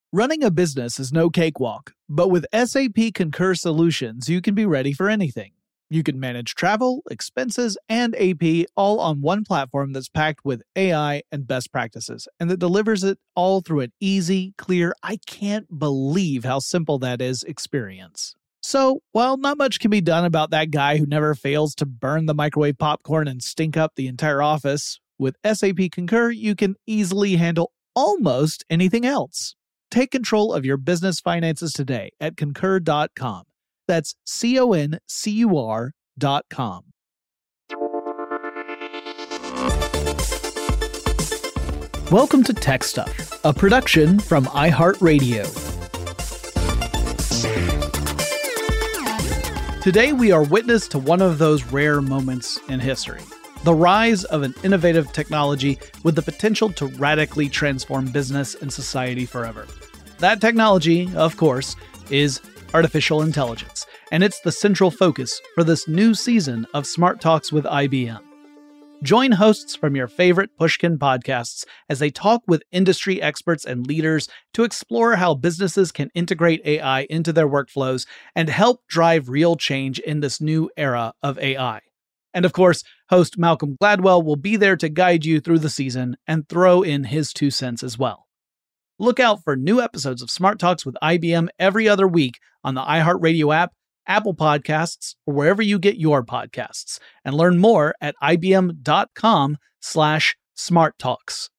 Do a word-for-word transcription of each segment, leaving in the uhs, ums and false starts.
Running a business is no cakewalk, but with S A P Concur Solutions, you can be ready for anything. You can manage travel, expenses, and A P all on one platform that's packed with A I and best practices, and that delivers it all through an easy, clear, I can't believe how simple that is experience. So, while not much can be done about that guy who never fails to burn the microwave popcorn and stink up the entire office, with S A P Concur, you can easily handle almost anything else. Take control of your business finances today at concur dot com. That's C O N C U R dot com. Welcome to Tech Stuff, a production from iHeartRadio. Today we are witness to one of those rare moments in history. The rise of an innovative technology with the potential to radically transform business and society forever. That technology, of course, is artificial intelligence, and it's the central focus for this new season of Smart Talks with I B M. Join hosts from your favorite Pushkin podcasts as they talk with industry experts and leaders to explore how businesses can integrate A I into their workflows and help drive real change in this new era of A I. And of course, host Malcolm Gladwell will be there to guide you through the season and throw in his two cents as well. Look out for new episodes of Smart Talks with I B M every other week on the iHeartRadio app, Apple Podcasts, or wherever you get your podcasts. And learn more at ibm.com slash smart talks.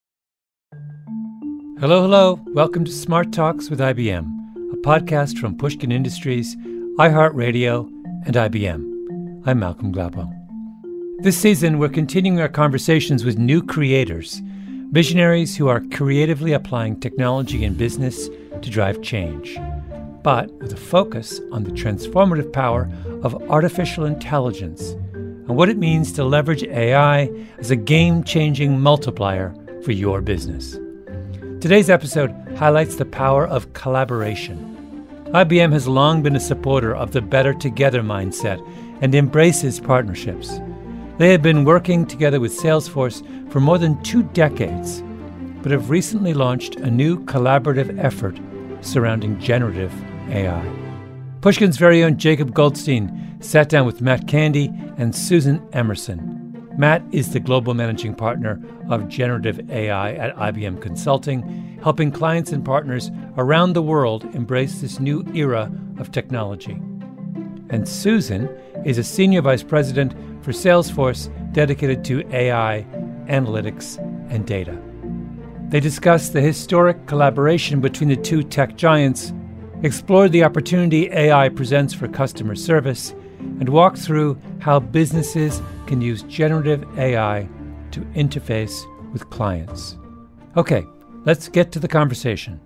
Hello, hello. Welcome to Smart Talks with I B M, a podcast from Pushkin Industries, iHeartRadio, and I B M. I'm Malcolm Gladwell. This season, we're continuing our conversations with new creators, visionaries who are creatively applying technology in business to drive change, but with a focus on the transformative power of artificial intelligence and what it means to leverage A I as a game-changing multiplier for your business. Today's episode highlights the power of collaboration. I B M has long been a supporter of the better together mindset and embraces partnerships. They have been working together with Salesforce for more than two decades, but have recently launched a new collaborative effort surrounding generative A I. Pushkin's very own Jacob Goldstein sat down with Matt Candy and Susan Emerson. Matt is the global managing partner of generative A I at I B M Consulting, helping clients and partners around the world embrace this new era of technology. And Susan is a senior vice president for Salesforce dedicated to A I, analytics, and data. They discussed the historic collaboration between the two tech giants, explored the opportunity A I presents for customer service, and walked through how businesses can use generative A I to interface with clients. Okay, let's get to the conversation.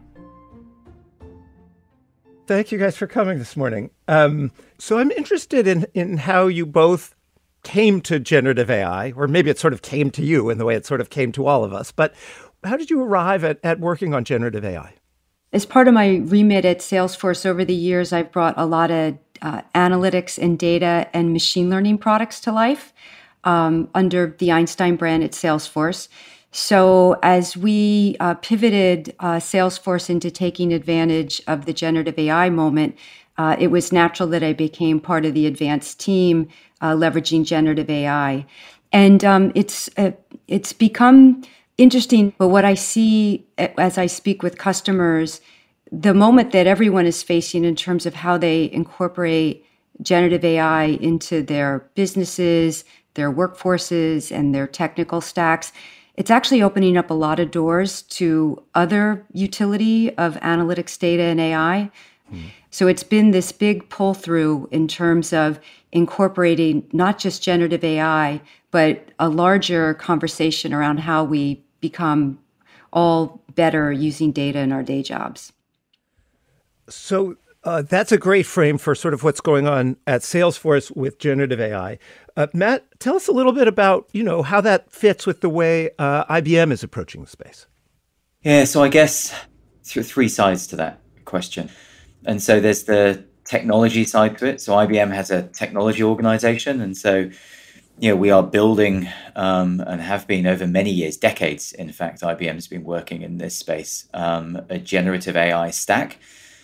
Thank you guys for coming this morning. Um, so I'm interested in, in how you both came to generative A I, or maybe it sort of came to you in the way it sort of came to all of us. But how did you arrive at, at working on generative A I? As part of my remit at Salesforce over the years, I've brought a lot of uh, analytics and data and machine learning products to life um, under the Einstein brand at Salesforce. So as we uh, pivoted uh, Salesforce into taking advantage of the generative A I moment, uh, it was natural that I became part of the advanced team uh, leveraging generative A I. And um, it's uh, it's become interesting, but what I see as I speak with customers, the moment that everyone is facing in terms of how they incorporate generative A I into their businesses, their workforces, and their technical stacks, it's actually opening up a lot of doors to other utility of analytics, data, and A I. Mm. So it's been this big pull through in terms of incorporating not just generative A I, but a larger conversation around how we become all better using data in our day jobs. So uh, that's a great frame for sort of what's going on at Salesforce with generative A I. Uh, Matt, tell us a little bit about, you know, how that fits with the way uh, I B M is approaching the space. Yeah, so I guess th- three sides to that question. And so there's the technology side to it. So I B M has a technology organization. And so you know, we are building um, and have been over many years, decades, in fact, I B M has been working in this space, um, a generative A I stack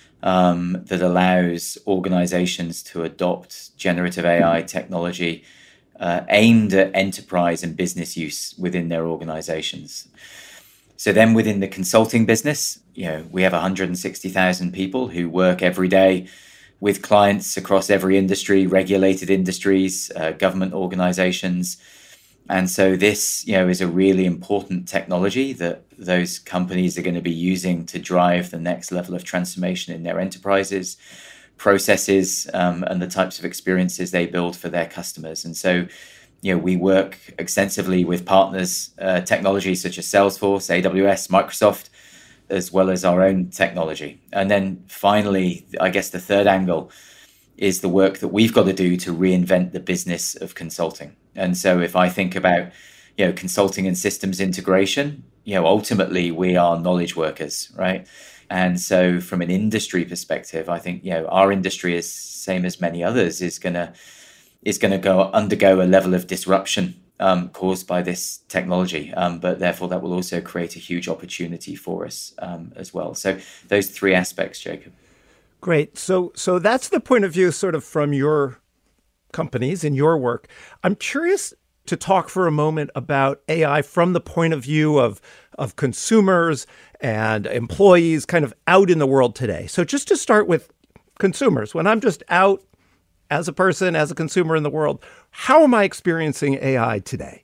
um, that allows organizations to adopt generative A I technology uh, aimed at enterprise and business use within their organizations. So then within the consulting business, you know, we have one hundred sixty thousand people who work every day with clients across every industry, regulated industries, uh, government organizations. And so this, you know, is a really important technology that those companies are going to be using to drive the next level of transformation in their enterprises, processes, um, and the types of experiences they build for their customers. And so, you know, we work extensively with partners, uh, technologies such as Salesforce, A W S, Microsoft, as well as our own technology. And then finally, I guess the third angle is the work that we've got to do to reinvent the business of consulting. And so if I think about, you know, consulting and systems integration, you know, ultimately we are knowledge workers, right? And so from an industry perspective, I think, you know, our industry is same as many others is going to is going to go undergo a level of disruption Um, caused by this technology, um, but therefore that will also create a huge opportunity for us um, as well. So those three aspects, Jacob. Great. So, so that's the point of view, sort of from your companies and your work. I'm curious to talk for a moment about A I from the point of view of of consumers and employees, kind of out in the world today. So, just to start with consumers, when I'm just out as a person, as a consumer in the world, how am I experiencing A I today?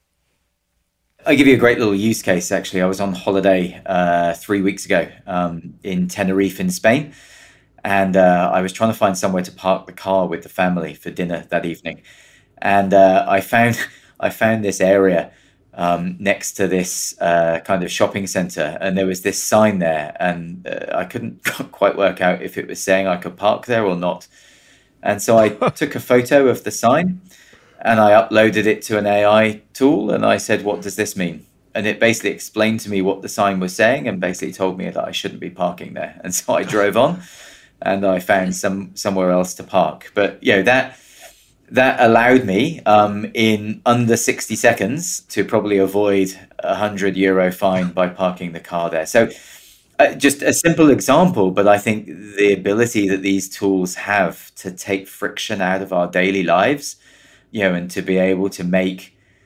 I'll give you a great little use case, actually. I was on holiday uh, three weeks ago um, in Tenerife in Spain, and uh, I was trying to find somewhere to park the car with the family for dinner that evening. And uh, I found I found this area um, next to this uh, kind of shopping center, and there was this sign there, and uh, I couldn't quite work out if it was saying I could park there or not. And so I took a photo of the sign and I uploaded it to an A I tool and I said, what does this mean? And it basically explained to me what the sign was saying and basically told me that I shouldn't be parking there. And so I drove on and I found some somewhere else to park. But, you know, that that allowed me um, in under sixty seconds to probably avoid a one hundred euro fine by parking the car there. So Uh, just a simple example, but I think the ability that these tools have to take friction out of our daily lives, you know, and to be able to make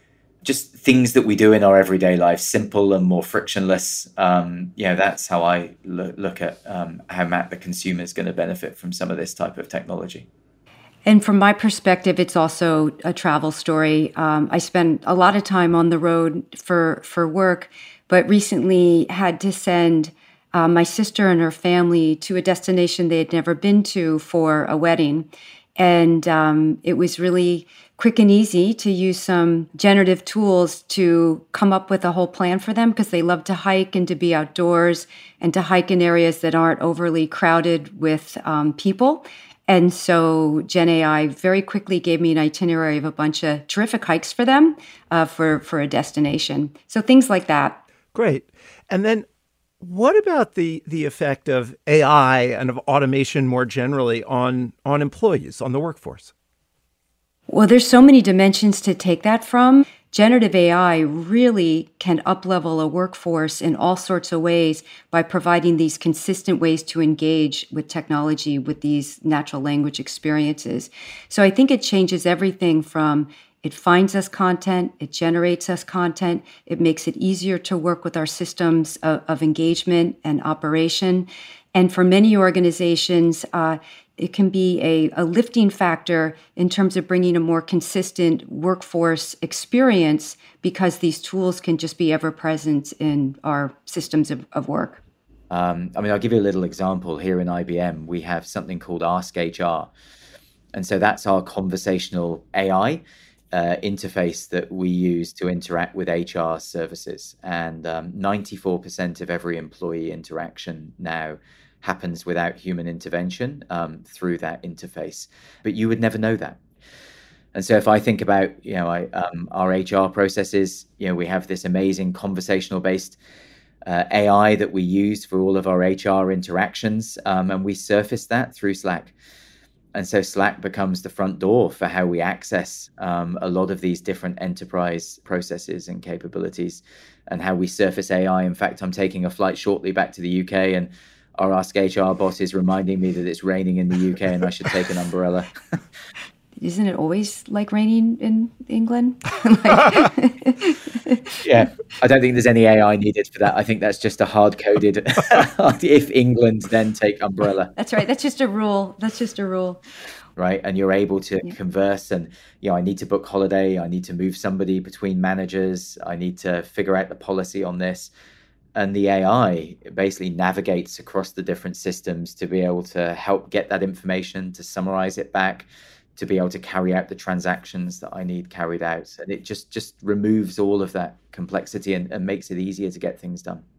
just things that we do in our everyday life simple and more frictionless. Um, you know, that's how I lo- look at um, how Matt, the consumer, is going to benefit from some of this type of technology. And from my perspective, it's also a travel story. Um, I spend a lot of time on the road for, for work, but recently had to send Uh, my sister and her family to a destination they had never been to for a wedding. And um, it was really quick and easy to use some generative tools to come up with a whole plan for them because they love to hike and to be outdoors and to hike in areas that aren't overly crowded with um, people. And so Gen A I very quickly gave me an itinerary of a bunch of terrific hikes for them uh, for, for a destination. So things like that. Great. And then what about the the effect of A I and of automation more generally on, on employees, on the workforce? Well, there's so many dimensions to take that from. Generative A I really can up-level a workforce in all sorts of ways by providing these consistent ways to engage with technology, with these natural language experiences. So I think it changes everything from it finds us content, it generates us content, it makes it easier to work with our systems of, of engagement and operation. And for many organizations, uh, it can be a, a lifting factor in terms of bringing a more consistent workforce experience because these tools can just be ever present in our systems of, of work. Um, I mean, I'll give you a little example. Here in I B M, we have something called Ask H R. And so that's our conversational A I uh, interface that we use to interact with H R services. And um, ninety-four percent of every employee interaction now happens without human intervention um, through that interface. But you would never know that. And so if I think about, you know, I, um, our H R processes, you know, we have this amazing conversational based uh, A I that we use for all of our H R interactions, um, and we surface that through Slack. And so Slack becomes the front door for how we access um, a lot of these different enterprise processes and capabilities, and how we surface A I. In fact, I'm taking a flight shortly back to the U K, and our Ask H R boss is reminding me that it's raining in the U K and I should take an umbrella. Isn't it always like raining in England? Yeah, I don't think there's any A I needed for that. I think that's just a hard-coded, if England, then take umbrella. That's right. That's just a rule. That's just a rule. Right. And you're able to Yeah. converse and, you know, I need to book holiday. I need to move somebody between managers. I need to figure out the policy on this. And the A I basically navigates across the different systems to be able to help get that information, to summarize it back, to be able to carry out the transactions that I need carried out. And it just, just removes all of that complexity and, and makes it easier to get things done.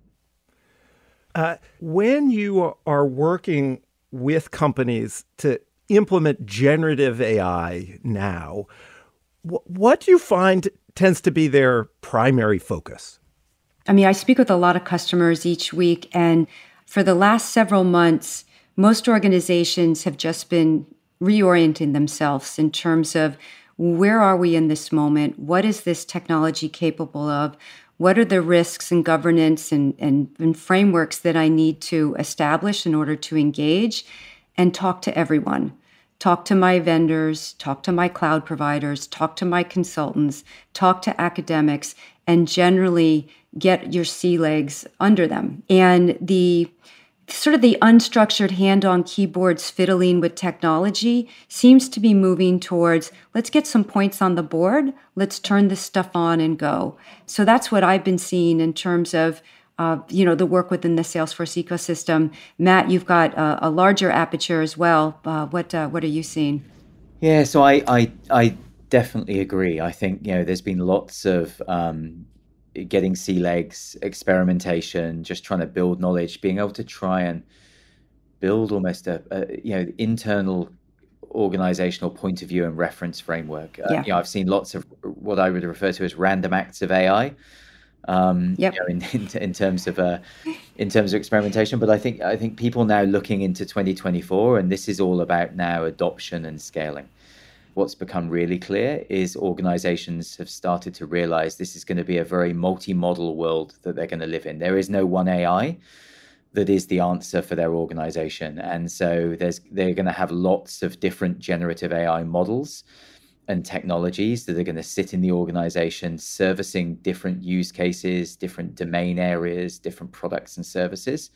Uh, when you are working with companies to implement generative A I now, wh- what do you find tends to be their primary focus? I mean, I speak with a lot of customers each week, and for the last several months, most organizations have just been reorienting themselves in terms of where are we in this moment? What is this technology capable of? What are the risks and governance and, and, and frameworks that I need to establish in order to engage and talk to everyone? Talk to my vendors, talk to my cloud providers, talk to my consultants, talk to academics, and generally get your sea legs under them. And the sort of the unstructured hand-on keyboards fiddling with technology seems to be moving towards, let's get some points on the board, let's turn this stuff on and go. So that's what I've been seeing in terms of uh, you know, the work within the Salesforce ecosystem. Matt, you've got a, a larger aperture as well. Uh, what uh, what are you seeing? Yeah, so I, I, I definitely agree. I think, you know, there's been lots of um, getting sea legs, experimentation, just trying to build knowledge, being able to try and build almost a, a you know, internal organizational point of view and reference framework. Uh, Yeah. You know, I've seen lots of what I would refer to as random acts of A I. Um, Yep. you know, in, in in terms of uh, in terms of experimentation, but I think I think people now looking into twenty twenty-four, and this is all about now adoption and scaling. What's become really clear is organizations have started to realize this is going to be a very multi-model world that they're going to live in. There is no one A I that is the answer for their organization. And so there's they're going to have lots of different generative A I models and technologies that are going to sit in the organization, servicing different use cases, different domain areas, different products and services.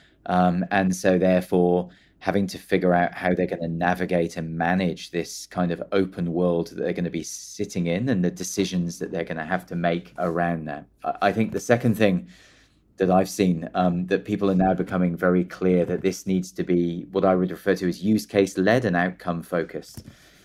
Um, and so therefore, having to figure out how they're going to navigate and manage this kind of open world that they're going to be sitting in and the decisions that they're going to have to make around that. I think the second thing that I've seen, um, that people are now becoming very clear that this needs to be what I would refer to as use case led and outcome focused.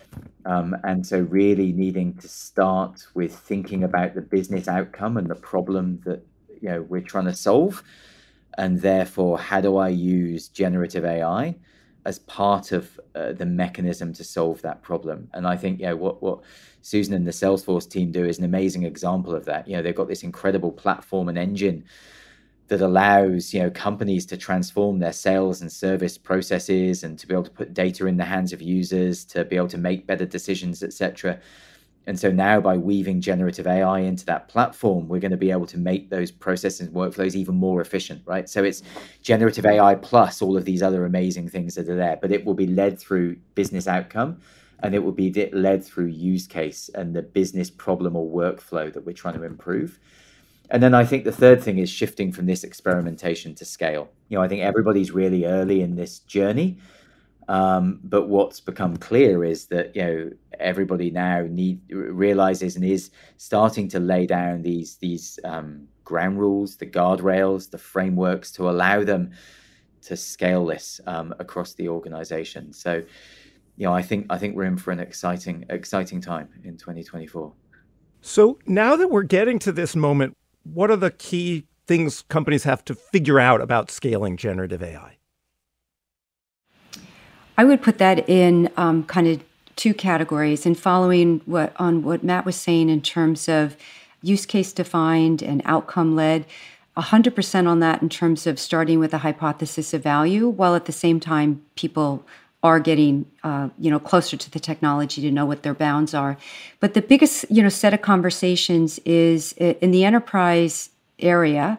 Um, and so really needing to start with thinking about the business outcome and the problem that, you know, we're trying to solve. And therefore, how do I use generative A I as part of uh, the mechanism to solve that problem? And I think, you know, what, what Susan and the Salesforce team do is an amazing example of that. You know, they've got this incredible platform and engine that allows, you know, companies to transform their sales and service processes and to be able to put data in the hands of users, to be able to make better decisions, et cetera. And so now by weaving generative A I into that platform, we're going to be able to make those processes and workflows even more efficient, right? So it's generative A I plus all of these other amazing things that are there, but it will be led through business outcome and it will be led through use case and the business problem or workflow that we're trying to improve. And then I think the third thing is shifting from this experimentation to scale. You know, I think everybody's really early in this journey. Um, but what's become clear is that, you know, everybody now need realizes and is starting to lay down these these um, ground rules, the guardrails, the frameworks to allow them to scale this um, across the organization. So, you know, I think I think we're in for an exciting exciting time in twenty twenty-four. So now that we're getting to this moment, what are the key things companies have to figure out about scaling generative A I? I would put that in um, kind of two categories, and following what on what Matt was saying in terms of use case defined and outcome led, one hundred percent on that in terms of starting with a hypothesis of value, while at the same time people are getting, uh, you know, closer to the technology to know what their bounds are. But the biggest, you know, set of conversations is in the enterprise area,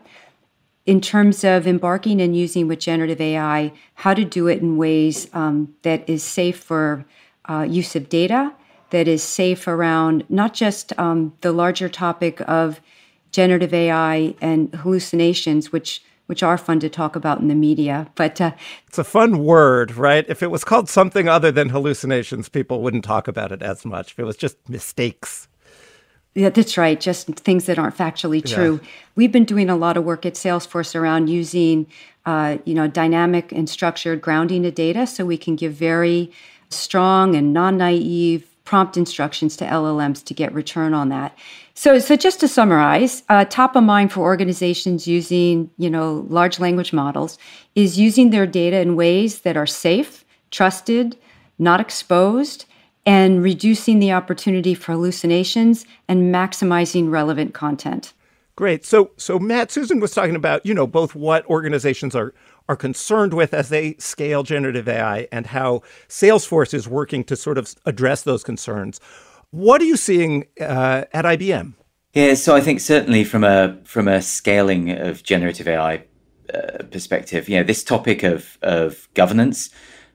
in terms of embarking and using with generative A I, how to do it in ways um, that is safe for uh, use of data, that is safe around not just um, the larger topic of generative A I and hallucinations, which which are fun to talk about in the media. But uh, it's a fun word, right? If it was called something other than hallucinations, people wouldn't talk about it as much. If it was just mistakes. Yeah, that's right. Just things that aren't factually true. Yeah. We've been doing a lot of work at Salesforce around using, uh, you know, dynamic and structured grounding of data, so we can give very strong and non-naive prompt instructions to L L Ms to get return on that. So, so just to summarize, uh, top of mind for organizations using, you know, large language models is using their data in ways that are safe, trusted, not exposed, and reducing the opportunity for hallucinations and maximizing relevant content. Great. So, so Matt, Susan was talking about, you know, both what organizations are are concerned with as they scale generative A I and how Salesforce is working to sort of address those concerns. What are you seeing uh, at I B M? Yeah, so I think certainly from a from a scaling of generative A I uh, perspective, you know, this topic of of governance,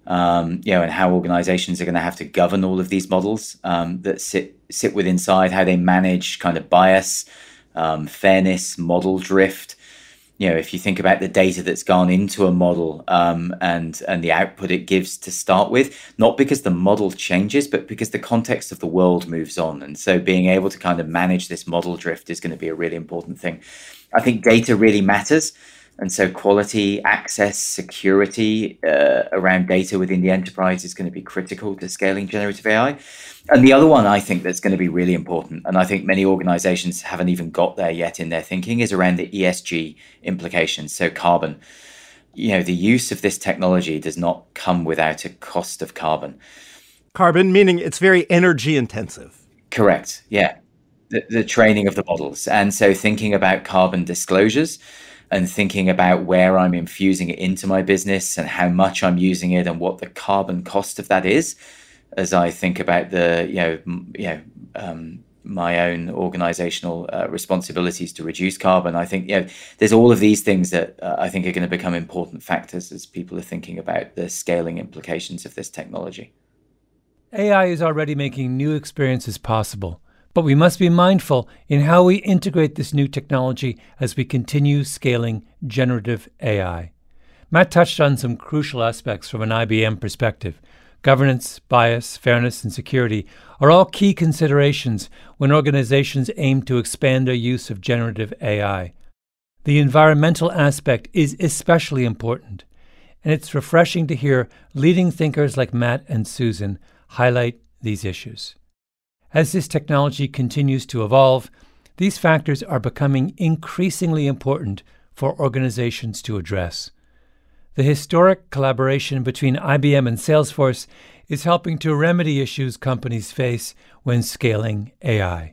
um, you know, and how organizations are going to have to govern all of these models um, that sit sit with inside, how they manage kind of bias, um, fairness, model drift. You know, if you think about the data that's gone into a model um, and and the output it gives to start with, not because the model changes, but because the context of the world moves on. And so being able to kind of manage this model drift is going to be a really important thing. I think data really matters. And so quality, access, security uh, around data within the enterprise is going to be critical to scaling generative A I. And the other one I think that's going to be really important, and I think many organizations haven't even got there yet in their thinking, is around the E S G implications, so carbon. You know, the use of this technology does not come without a cost of carbon. Carbon, meaning it's very energy intensive. Correct, yeah. The, the training of the models. And so thinking about carbon disclosures, and thinking about where I'm infusing it into my business and how much I'm using it and what the carbon cost of that is, as I think about the, you know, m- you know, um, my own organizational uh, responsibilities to reduce carbon. I think, you know, there's all of these things that uh, I think are going to become important factors as people are thinking about the scaling implications of this technology. A I is already making new experiences possible, but we must be mindful in how we integrate this new technology as we continue scaling generative A I. Matt touched on some crucial aspects from an I B M perspective. Governance, bias, fairness, and security are all key considerations when organizations aim to expand their use of generative A I. The environmental aspect is especially important, and it's refreshing to hear leading thinkers like Matt and Susan highlight these issues. As this technology continues to evolve, these factors are becoming increasingly important for organizations to address. The historic collaboration between I B M and Salesforce is helping to remedy issues companies face when scaling A I.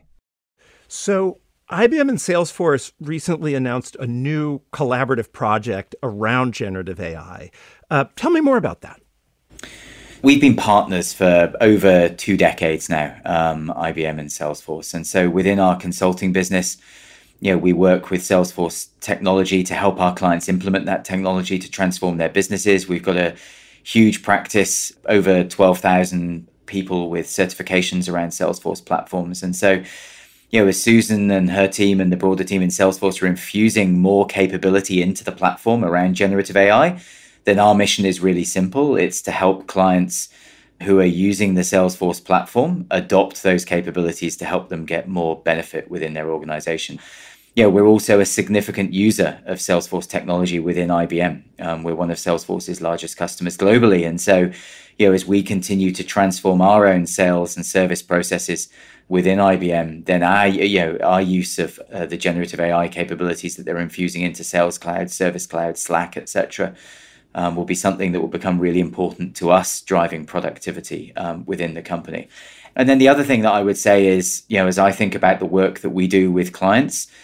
So I B M and Salesforce recently announced a new collaborative project around generative A I. Uh, tell me more about that. We've been partners for over two decades now, um, I B M and Salesforce. And so within our consulting business, you know, we work with Salesforce technology to help our clients implement that technology to transform their businesses. We've got a huge practice, over twelve thousand people with certifications around Salesforce platforms. And so, you know, as Susan and her team and the broader team in Salesforce are infusing more capability into the platform around generative A I, then our mission is really simple. It's to help clients who are using the Salesforce platform adopt those capabilities to help them get more benefit within their organization. You know, we're also a significant user of Salesforce technology within I B M. Um, we're one of Salesforce's largest customers globally. And so, you know, as we continue to transform our own sales and service processes within I B M, then our, you know, our use of uh, the generative A I capabilities that they're infusing into Sales Cloud, Service Cloud, Slack, et cetera, Um, will be something that will become really important to us driving productivity um, within the company. And then the other thing that I would say is, you know, as I think about the work that we do with clients,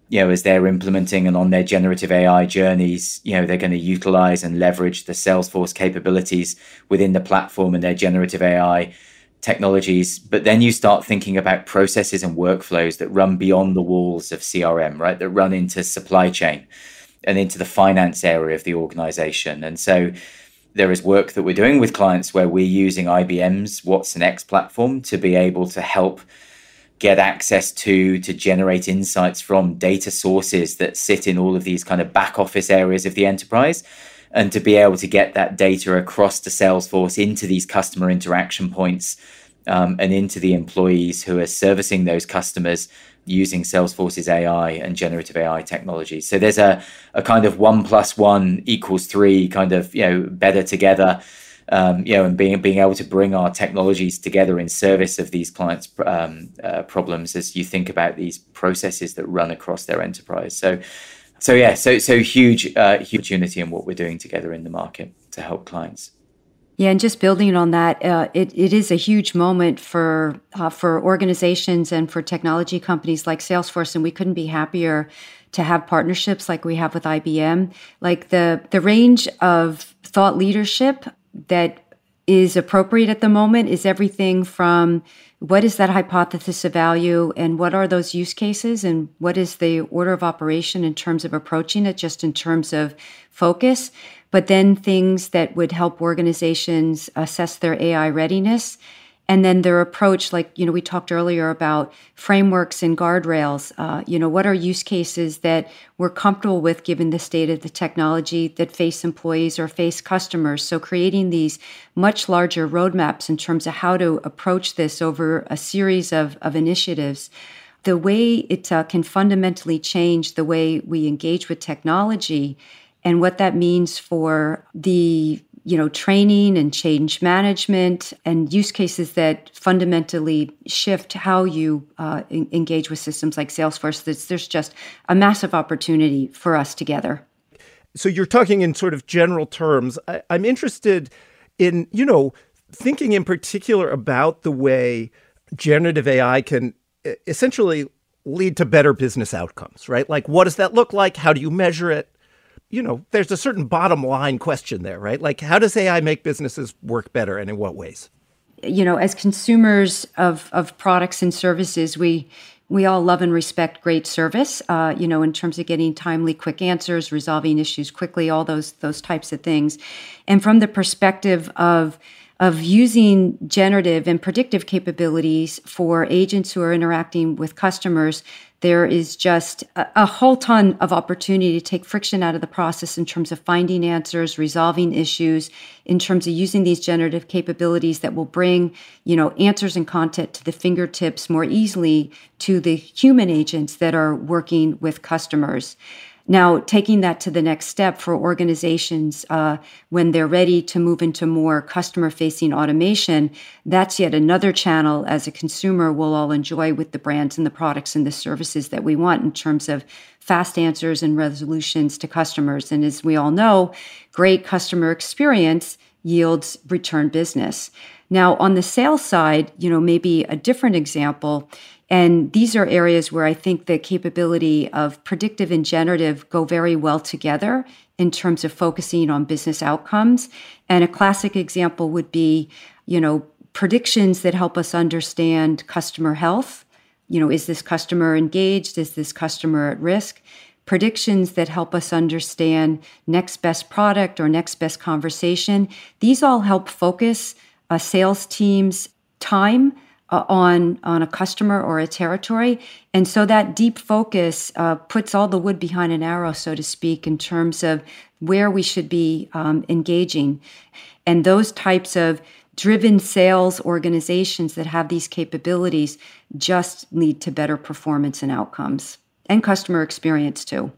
you know, as they're implementing and on their generative A I journeys, you know, they're going to utilize and leverage the Salesforce capabilities within the platform and their generative A I technologies. But then you start thinking about processes and workflows that run beyond the walls of C R M, right? That run into supply chain and into the finance area of the organization. And so there is work that we're doing with clients where we're using I B M's watsonx platform to be able to help get access to, to generate insights from data sources that sit in all of these kind of back office areas of the enterprise, and to be able to get that data across to Salesforce into these customer interaction points um, and into the employees who are servicing those customers using Salesforce's A I and generative A I technology. So there's a, a kind of one plus one equals three kind of, you know, better together, um, you know, and being being able to bring our technologies together in service of these clients' um, uh, problems as you think about these processes that run across their enterprise. So, so yeah, so so huge, uh, huge opportunity in what we're doing together in the market to help clients. Yeah, and just building on that, uh, it, it is a huge moment for uh, for organizations and for technology companies like Salesforce, and we couldn't be happier to have partnerships like we have with I B M. Like the the range of thought leadership that is appropriate at the moment is everything from what is that hypothesis of value and what are those use cases and what is the order of operation in terms of approaching it, just in terms of focus, but then things that would help organizations assess their A I readiness. And then their approach, like, you know, we talked earlier about frameworks and guardrails. Uh, you know, what are use cases that we're comfortable with given the state of the technology that face employees or face customers? So creating these much larger roadmaps in terms of how to approach this over a series of, of initiatives. The way it uh, can fundamentally change the way we engage with technology and what that means for the you know, training and change management and use cases that fundamentally shift how you uh, en- engage with systems like Salesforce. There's, there's just a massive opportunity for us together. So you're talking in sort of general terms. I, I'm interested in, you know, thinking in particular about the way generative A I can essentially lead to better business outcomes, right? Like, what does that look like? How do you measure it? You know, there's a certain bottom line question there, right? Like, how does A I make businesses work better and in what ways? You know, as consumers of, of products and services, we we all love and respect great service, uh, you know, in terms of getting timely, quick answers, resolving issues quickly, all those those types of things. And from the perspective of of using generative and predictive capabilities for agents who are interacting with customers, there is just a, a whole ton of opportunity to take friction out of the process in terms of finding answers, resolving issues, in terms of using these generative capabilities that will bring, you know, answers and content to the fingertips more easily to the human agents that are working with customers. Now, taking that to the next step for organizations uh, when they're ready to move into more customer-facing automation, that's yet another channel as a consumer we'll all enjoy with the brands and the products and the services that we want in terms of fast answers and resolutions to customers. And as we all know, great customer experience yields return business. Now, on the sales side, you know, maybe a different example. And these are areas where I think the capability of predictive and generative go very well together in terms of focusing on business outcomes. And a classic example would be, you know, predictions that help us understand customer health. You know, is this customer engaged? Is this customer at risk? Predictions that help us understand next best product or next best conversation. These all help focus a sales team's time Uh, on on a customer or a territory. And so that deep focus uh, puts all the wood behind an arrow, so to speak, in terms of where we should be um, engaging. And those types of driven sales organizations that have these capabilities just lead to better performance and outcomes and customer experience too.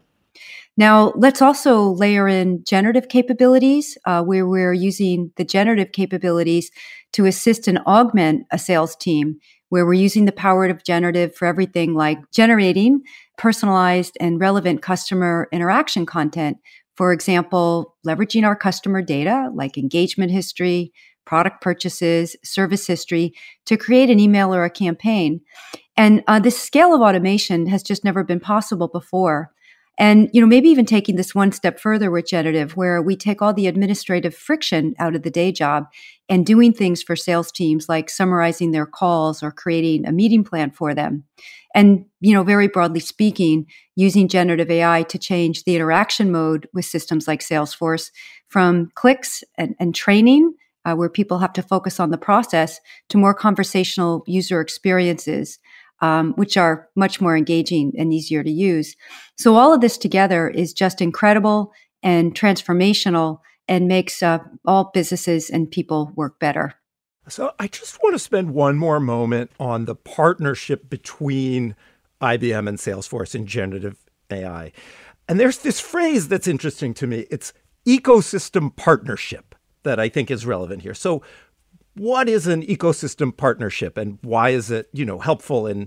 Now, let's also layer in generative capabilities, uh, where we're using the generative capabilities to assist and augment a sales team, where we're using the power of generative for everything like generating personalized and relevant customer interaction content. For example, leveraging our customer data like engagement history, product purchases, service history to create an email or a campaign. And uh, this scale of automation has just never been possible before. And, you know, maybe even taking this one step further with generative, where we take all the administrative friction out of the day job and doing things for sales teams like summarizing their calls or creating a meeting plan for them. And, you know, very broadly speaking, using generative A I to change the interaction mode with systems like Salesforce from clicks and, and training, uh, where people have to focus on the process, to more conversational user experiences, Um, which are much more engaging and easier to use. So all of this together is just incredible and transformational and makes uh, all businesses and people work better. So I just want to spend one more moment on the partnership between I B M and Salesforce in generative A I. And there's this phrase that's interesting to me. It's ecosystem partnership that I think is relevant here. So what is an ecosystem partnership, and why is it, you know, helpful in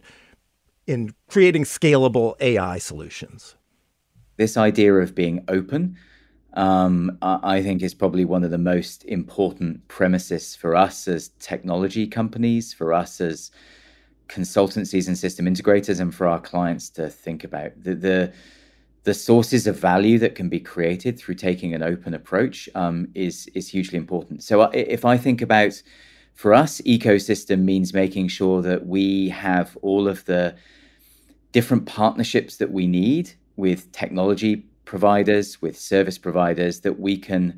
in creating scalable A I solutions? This idea of being open, um, I think, is probably one of the most important premises for us as technology companies, for us as consultancies and system integrators, and for our clients to think about. The the, the sources of value that can be created through taking an open approach um, is is hugely important. So if I think about, for us, ecosystem means making sure that we have all of the different partnerships that we need with technology providers, with service providers, that we can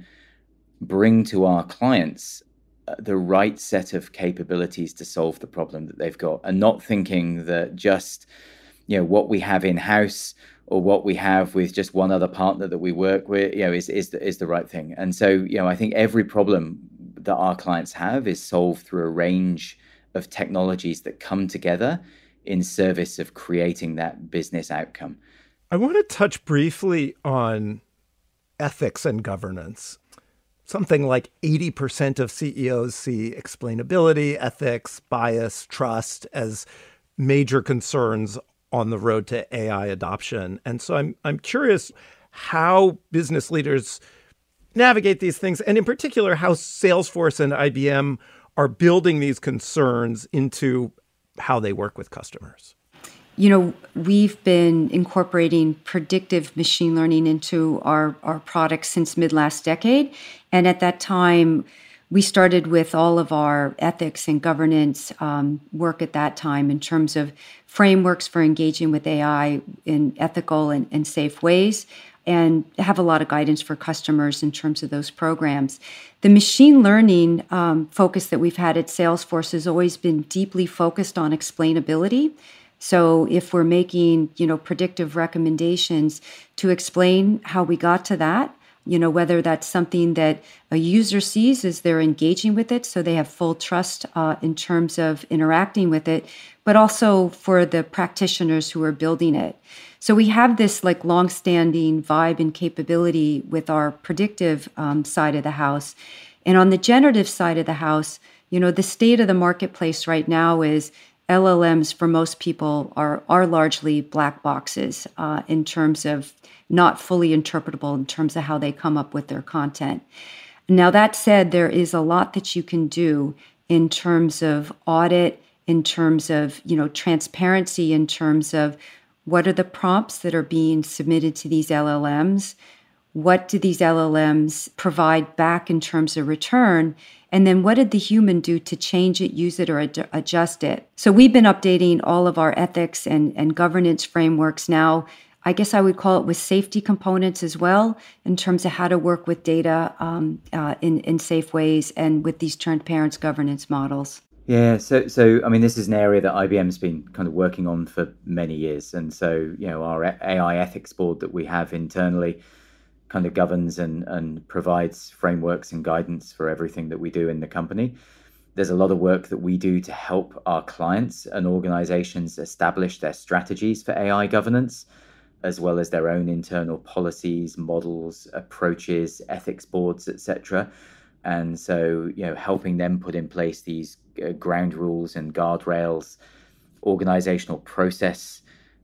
bring to our clients the right set of capabilities to solve the problem that they've got, and not thinking that just, you know, what we have in-house or what we have with just one other partner that we work with, you know, is is the, is the right thing. And so, you know, I think every problem that our clients have is solved through a range of technologies that come together in service of creating that business outcome. I want to touch briefly on ethics and governance. Something like eighty percent of C E Os see explainability, ethics, bias, trust as major concerns on the road to A I adoption. And so I'm I'm curious how business leaders navigate these things, and in particular, how Salesforce and I B M are building these concerns into how they work with customers. You know, we've been incorporating predictive machine learning into our, our products since mid last decade. And at that time, we started with all of our ethics and governance um, work at that time in terms of frameworks for engaging with A I in ethical and, and safe ways, and have a lot of guidance for customers in terms of those programs. The machine learning um, focus that we've had at Salesforce has always been deeply focused on explainability. So if we're making, you know, predictive recommendations, to explain how we got to that, you know, whether that's something that a user sees as they're engaging with it, so they have full trust uh, in terms of interacting with it, but also for the practitioners who are building it. So we have this like longstanding vibe and capability with our predictive um, side of the house. And on the generative side of the house, you know, the state of the marketplace right now is L L Ms for most people are are largely black boxes uh, in terms of not fully interpretable in terms of how they come up with their content. Now, that said, there is a lot that you can do in terms of audit, in terms of, you know, transparency, in terms of what are the prompts that are being submitted to these L L Ms? What do these L L Ms provide back in terms of return? And then what did the human do to change it, use it, or ad- adjust it? So we've been updating all of our ethics and, and governance frameworks now. I guess I would call it with safety components as well, in terms of how to work with data um, uh, in, in safe ways and with these transparent governance models. Yeah, so so I mean, this is an area that I B M's been kind of working on for many years, and so, you know, our A I ethics board that we have internally kind of governs and and provides frameworks and guidance for everything that we do in the company. There's a lot of work that we do to help our clients and organizations establish their strategies for A I governance, as well as their own internal policies, models, approaches, ethics boards, et cetera. And so, you know, helping them put in place these uh, ground rules and guardrails, organizational process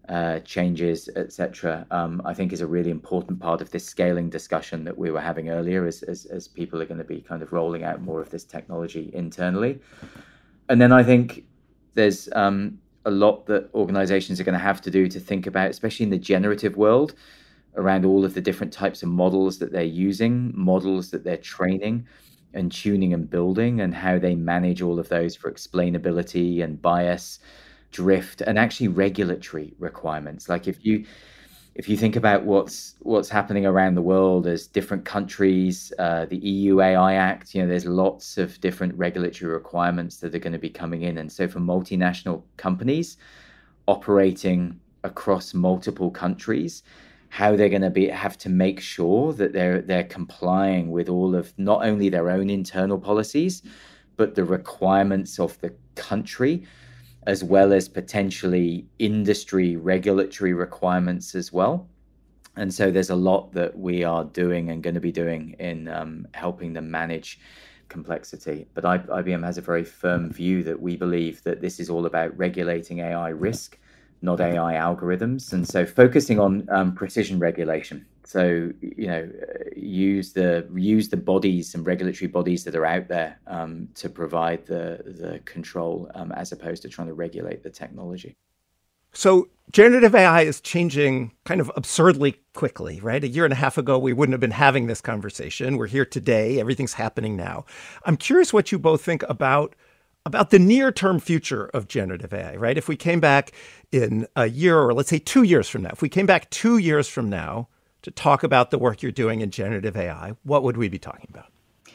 uh, changes, et cetera, um, I think is a really important part of this scaling discussion that we were having earlier as, as, as people are going to be kind of rolling out more of this technology internally. And then I think there's um, a lot that organizations are going to have to do to think about, especially in the generative world, around all of the different types of models that they're using, models that they're training and tuning and building, and how they manage all of those for explainability and bias, drift, and actually regulatory requirements. Like if you if you think about what's what's happening around the world as different countries, uh, the E U A I Act, you know, there's lots of different regulatory requirements that are going to be coming in. And so for multinational companies operating across multiple countries, how they're going to be have to make sure that they're they're complying with all of not only their own internal policies, but the requirements of the country, as well as potentially industry regulatory requirements as well. And so there's a lot that we are doing and going to be doing in um, helping them manage complexity. But I B M has a very firm view that we believe that this is all about regulating A I risk, not A I algorithms. And so focusing on um, precision regulation. So, you know, use the use the bodies and regulatory bodies that are out there um, to provide the, the control um, as opposed to trying to regulate the technology. So generative A I is changing kind of absurdly quickly, right? A year and a half ago, we wouldn't have been having this conversation. We're here today. Everything's happening now. I'm curious what you both think about about the near-term future of generative A I, right? If we came back in a year, or let's say two years from now, if we came back two years from now to talk about the work you're doing in generative A I, what would we be talking about?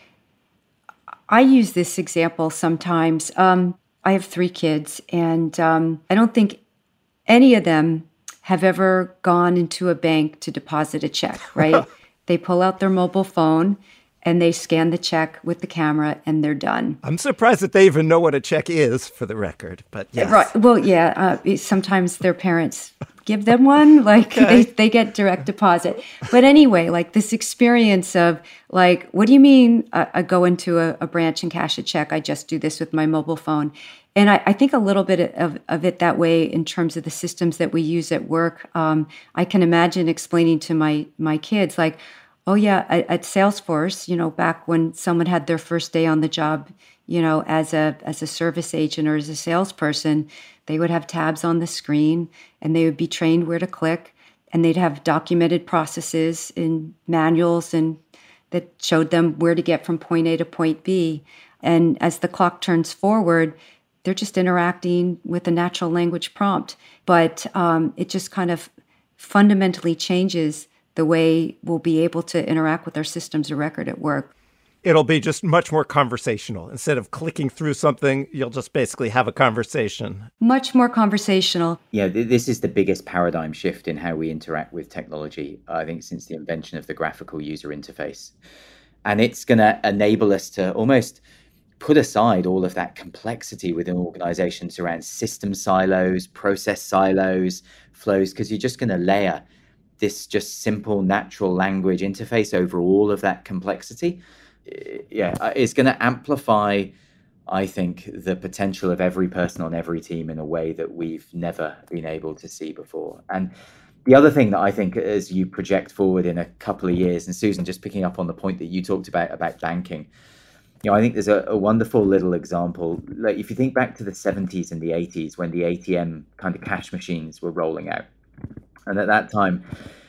I use this example sometimes. Um, I have three kids, and um, I don't think any of them have ever gone into a bank to deposit a check, right? They pull out their mobile phone and they scan the check with the camera and they're done. I'm surprised that they even know what a check is, for the record, but yes. Right. Well, yeah, uh, sometimes their parents give them one, like okay. they, they get direct deposit. But anyway, like this experience of like, what do you mean uh, I go into a, a branch and cash a check? I just do this with my mobile phone. And I, I think a little bit of, of it that way in terms of the systems that we use at work. Um, I can imagine explaining to my my kids like, oh yeah, at, at Salesforce, you know, back when someone had their first day on the job, you know, as a as a service agent or as a salesperson, they would have tabs on the screen and they would be trained where to click, and they'd have documented processes in manuals and that showed them where to get from point A to point B. And as the clock turns forward, they're just interacting with a natural language prompt. But um, it just kind of fundamentally changes the way we'll be able to interact with our systems of record at work. It'll be just much more conversational. Instead of clicking through something, you'll just basically have a conversation. Much more conversational. Yeah, th- this is the biggest paradigm shift in how we interact with technology, I think, since the invention of the graphical user interface. And it's going to enable us to almost put aside all of that complexity within organizations around system silos, process silos, flows, because you're just going to layer this just simple natural language interface over all of that complexity. Yeah, it's going to amplify, I think, the potential of every person on every team in a way that we've never been able to see before. And the other thing that I think, as you project forward in a couple of years, and Susan, just picking up on the point that you talked about, about banking, you know, I think there's a, a wonderful little example. Like if you think back to the seventies and the eighties, when the A T M kind of cash machines were rolling out, and at that time,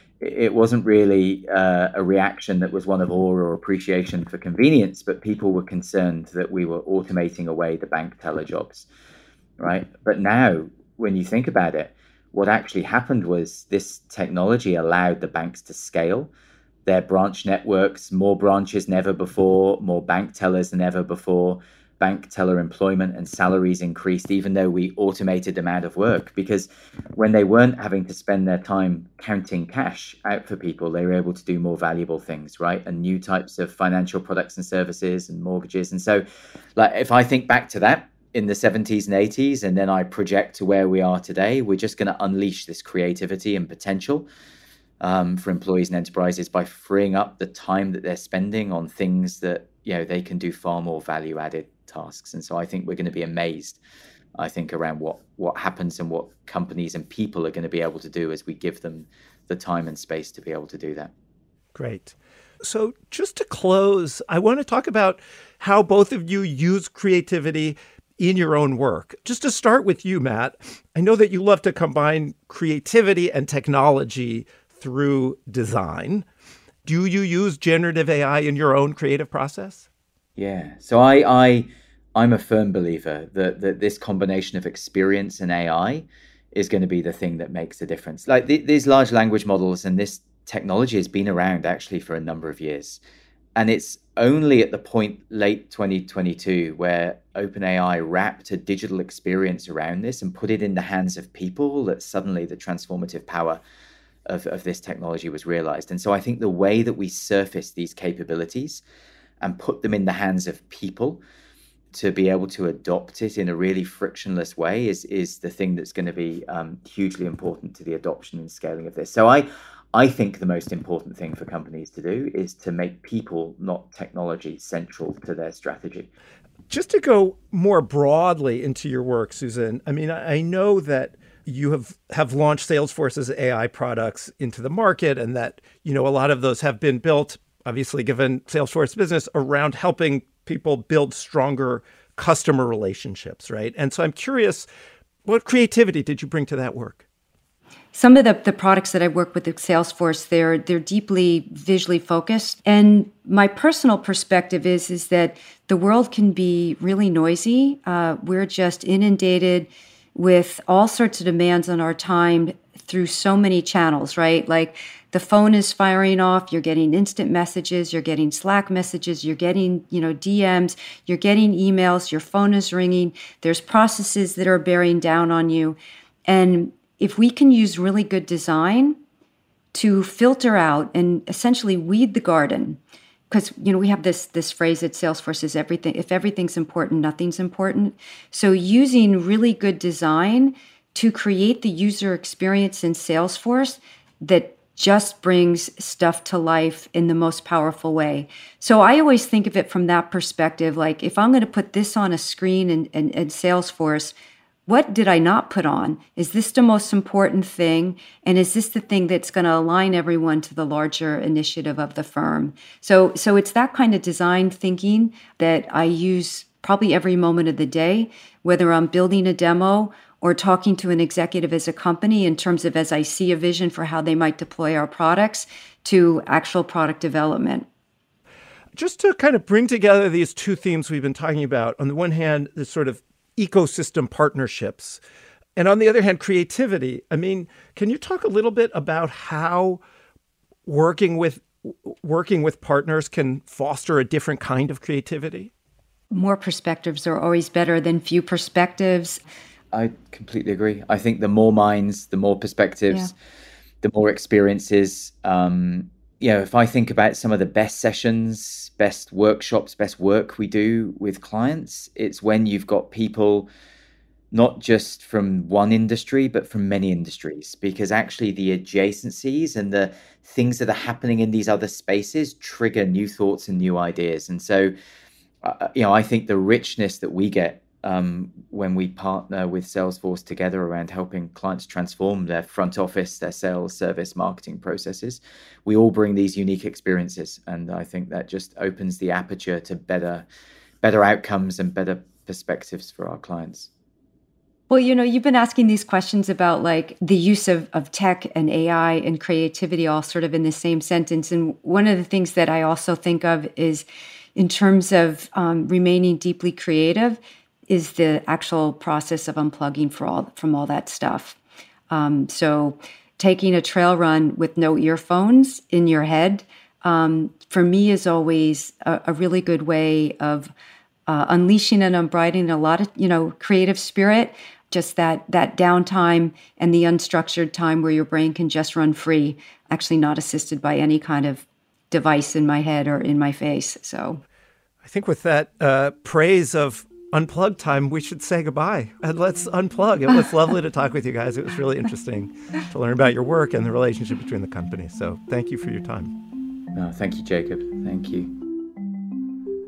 it wasn't really uh, a reaction that was one of awe or appreciation for convenience, but people were concerned that we were automating away the bank teller jobs, right? But now, when you think about it, what actually happened was this technology allowed the banks to scale their branch networks, more branches than ever before, more bank tellers than ever before. Bank teller employment and salaries increased, even though we automated them out of work, because when they weren't having to spend their time counting cash out for people, they were able to do more valuable things, right? And new types of financial products and services and mortgages. And so, like, if I think back to that in the seventies and eighties, and then I project to where we are today, we're just going to unleash this creativity and potential um, for employees and enterprises by freeing up the time that they're spending on things that, you know, they can do far more value-added tasks. And so I think we're going to be amazed I think, around what, what happens and what companies and people are going to be able to do as we give them the time and space to be able to do that. Great. So just to close, I want to talk about how both of you use creativity in your own work. Just to start with you, Matt, I know that you love to combine creativity and technology through design. Do you use generative A I in your own creative process? Yeah. So I, I, I'm a firm believer that, that this combination of experience and A I is going to be the thing that makes the difference. Like th- these large language models and this technology has been around actually for a number of years. And it's only at the point late twenty twenty-two where OpenAI wrapped a digital experience around this and put it in the hands of people that suddenly the transformative power of, of this technology was realized. And so I think the way that we surface these capabilities and put them in the hands of people to be able to adopt it in a really frictionless way is, is the thing that's going to be um, hugely important to the adoption and scaling of this. So I I think the most important thing for companies to do is to make people, not technology, central to their strategy. Just to go more broadly into your work, Susan, I mean, I know that you have, have launched Salesforce's A I products into the market, and that, you know, a lot of those have been built, obviously, given Salesforce business, around helping people build stronger customer relationships, right? And so I'm curious, what creativity did you bring to that work? Some of the, the products that I work with at Salesforce, they're they're deeply visually focused. And my personal perspective is, is that the world can be really noisy. Uh, we're just inundated with all sorts of demands on our time through so many channels, right? Like the phone is firing off, you're getting instant messages, you're getting Slack messages, you're getting, you know, D Ms, you're getting emails, your phone is ringing, there's processes that are bearing down on you. And if we can use really good design to filter out and essentially weed the garden, because, you know, we have this this phrase at Salesforce is everything, if everything's important, nothing's important. So using really good design to create the user experience in Salesforce that just brings stuff to life in the most powerful way. So I always think of it from that perspective, like if I'm going to put this on a screen in, in, in Salesforce, what did I not put on? Is this the most important thing? And is this the thing that's going to align everyone to the larger initiative of the firm? So, so it's that kind of design thinking that I use probably every moment of the day, whether I'm building a demo or talking to an executive as a company in terms of as I see a vision for how they might deploy our products to actual product development. Just to kind of bring together these two themes we've been talking about, on the one hand, the sort of ecosystem partnerships, and on the other hand, creativity. I mean, can you talk a little bit about how working with working with partners can foster a different kind of creativity? More perspectives are always better than few perspectives. I completely agree. I think the more minds, the more perspectives, yeah. the more experiences. Um, you know, if I think about some of the best sessions, best workshops, best work we do with clients, it's when you've got people not just from one industry, but from many industries, because actually the adjacencies and the things that are happening in these other spaces trigger new thoughts and new ideas. And so, uh, you know, I think the richness that we get um, when we partner with Salesforce together around helping clients transform their front office, their sales, service, marketing processes, we all bring these unique experiences. And I think that just opens the aperture to better, better outcomes and better perspectives for our clients. Well, you know, you've been asking these questions about like the use of, of tech and A I and creativity all sort of in the same sentence. And one of the things that I also think of is in terms of um, remaining deeply creative is the actual process of unplugging for all, from all that stuff. Um, so taking a trail run with no earphones in your head, um, for me is always a, a really good way of uh, unleashing and unbridling a lot of, you know, creative spirit, just that that downtime and the unstructured time where your brain can just run free, actually not assisted by any kind of device in my head or in my face. So I think with that uh, praise of unplug time, we should say goodbye and let's unplug. It was lovely to talk with you guys. It was really interesting to learn about your work and the relationship between the companies. So thank you for your time. No, thank you, Jacob. Thank you.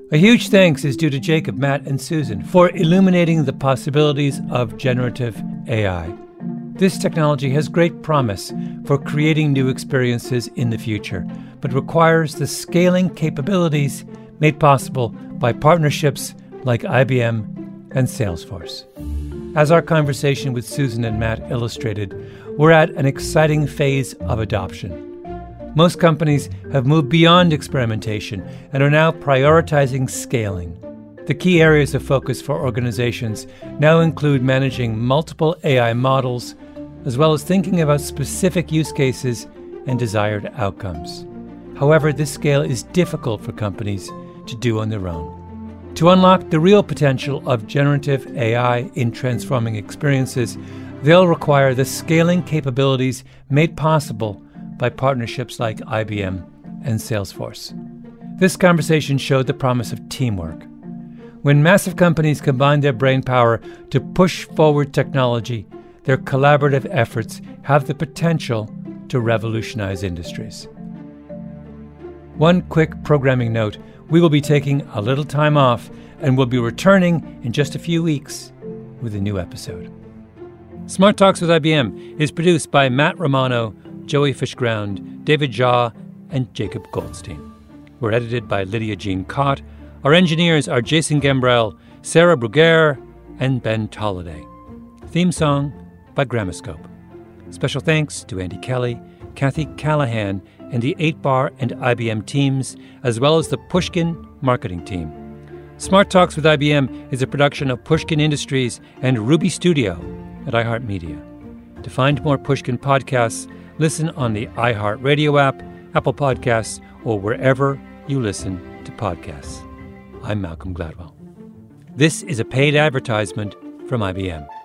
A huge thanks is due to Jacob, Matt, and Susan for illuminating the possibilities of generative A I. This technology has great promise for creating new experiences in the future, but requires the scaling capabilities made possible by partnerships like I B M and Salesforce. As our conversation with Susan and Matt illustrated, we're at an exciting phase of adoption. Most companies have moved beyond experimentation and are now prioritizing scaling. The key areas of focus for organizations now include managing multiple A I models, as well as thinking about specific use cases and desired outcomes. However, this scale is difficult for companies to do on their own. To unlock the real potential of generative A I in transforming experiences, they'll require the scaling capabilities made possible by partnerships like I B M and Salesforce. This conversation showed the promise of teamwork. When massive companies combine their brainpower to push forward technology, their collaborative efforts have the potential to revolutionize industries. One quick programming note: we will be taking a little time off and will be returning in just a few weeks with a new episode. Smart Talks with I B M is produced by Matt Romano, Joey Fishground, David Jaw, and Jacob Goldstein. We're edited by Lydia Jean Cott. Our engineers are Jason Gembrell, Sarah Bruguer, and Ben Tolliday. Theme song by Gramoscope. Special thanks to Andy Kelly, Kathy Callahan, and the eight bar and I B M teams, as well as the Pushkin marketing team. Smart Talks with I B M is a production of Pushkin Industries and Ruby Studio at iHeartMedia. To find more Pushkin podcasts, listen on the iHeartRadio app, Apple Podcasts, or wherever you listen to podcasts. I'm Malcolm Gladwell. This is a paid advertisement from I B M.